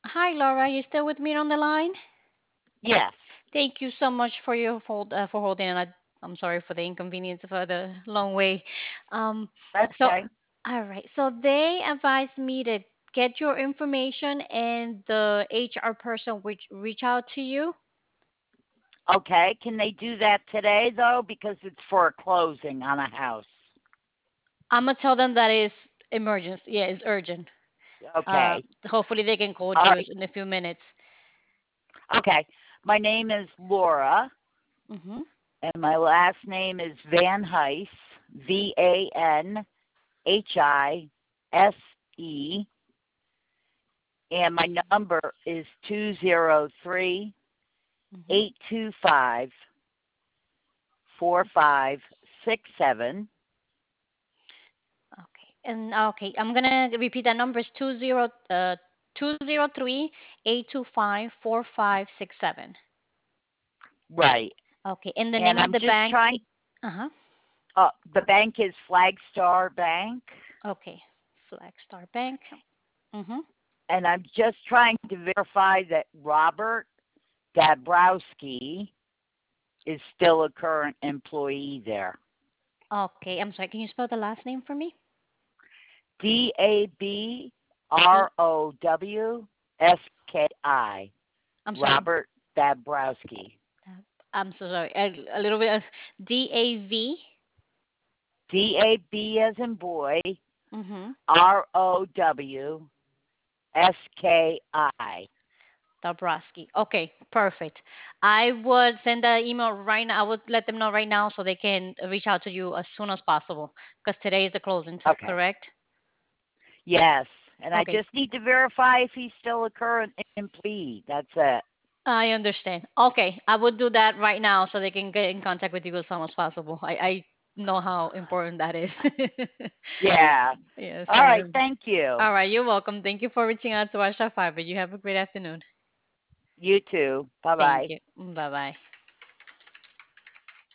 Hi, Laura. You still with me on the line? Yes, Thank you so much for your for holding. And I'm sorry for the inconvenience for the long way. Um, that's so, okay. all right. So they advised me to get your information, and the HR person which reach out to you. Okay, can they do that today though? Because it's for a closing on a house. I'm gonna tell them that it's emergency. Yeah, it's urgent. Okay. Hopefully they can call All you right. in a few minutes. Okay. My name is Laura, Mm-hmm. and my last name is Van Heise, VanHise, and my number is 203 Mm-hmm. 825 4567. Okay. And okay, I'm gonna repeat that number is 203-825-4567. Right. Okay. And the And name of I'm the just bank. trying, Uh-huh. the bank is Flagstar Bank, Okay. Flagstar Bank. Mm-hmm. and I'm just trying to verify that Robert Dabrowski is still a current employee there. Okay. I'm sorry. Can you spell the last name for me? D. Dabrowski. I'm sorry. Robert Dabrowski. I'm so sorry. A little bit. DAV. DAB as in boy, Mm-hmm. ROWSKI. Dabrowski. Okay, perfect. I would send the email right now. I would let them know right now so they can reach out to you as soon as possible because today is the closing, Okay. correct? Yes. And I Okay, just need to verify if he's still a current employee. That's it. I understand. Okay, I would do that right now so they can get in contact with you as soon as possible. I know how important that is. Yeah. Yes, All I right. am. Thank you. All right, you're welcome. Thank you for reaching out to Asha Fiber. You have a great afternoon. You too. Bye Thank bye. you. Bye bye.